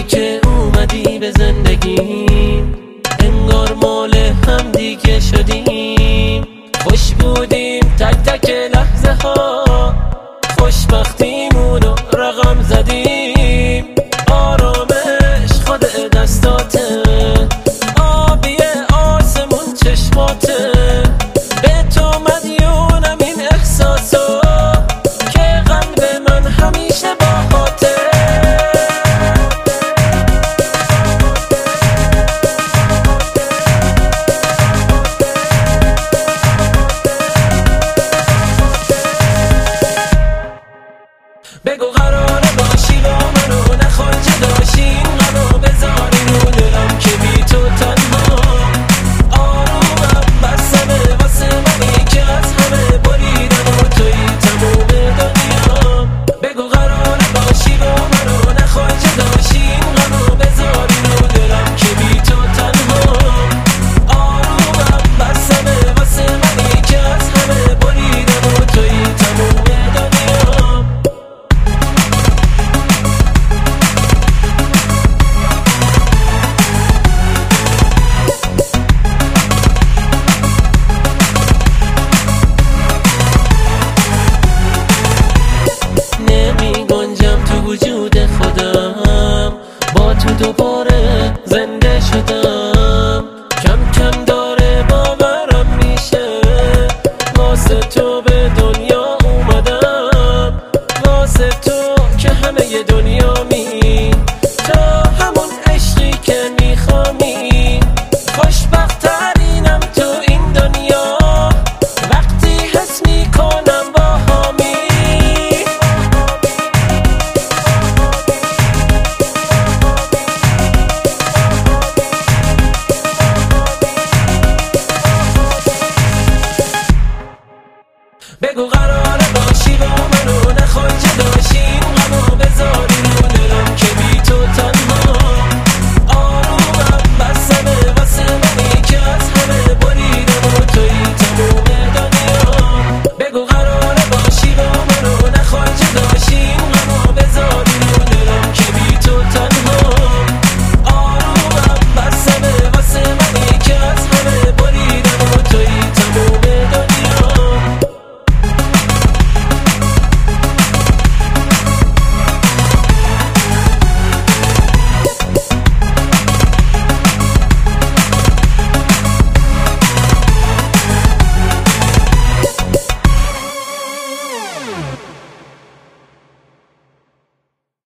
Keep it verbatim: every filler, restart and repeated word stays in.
روزی که اومدی به زندگیم انگار مال هم دیگه شدیم. خوش بودیم تک تک لحظه ها، خوشبختیمونو رقم زدیم. آرامش خود دستاته، آبی آسمون چشماته. به تو مدیونم این احساسا که قلب من همیشه باهاته. بگو قراره باشی با منو، نخوای جداشی این غمو بذاری رو دلم که بی تو تنها. آرومم بسمه واسه منی که از همه بریدم و توی تموم دنیا. بگو قراره باشی با منو، نخوای جداشی این غمو بذاری رو دلم که بی تو تنها. آرومم بسمه واسه منی که از همه بریدم و توی تموم دنیا. نمی گنجم تو وجود خودم، با تو دوباره زنده شدم. کم کم داره باورم میشه، واسه تو به دنیا اومدم. واسه تو که همه دنیا می تو همون عشقی که میخوامی. خوشبخت ترینم تو این دنیا وقتی حس میکنم با همی. بگو قراره باشی با منو، نخوای جداشی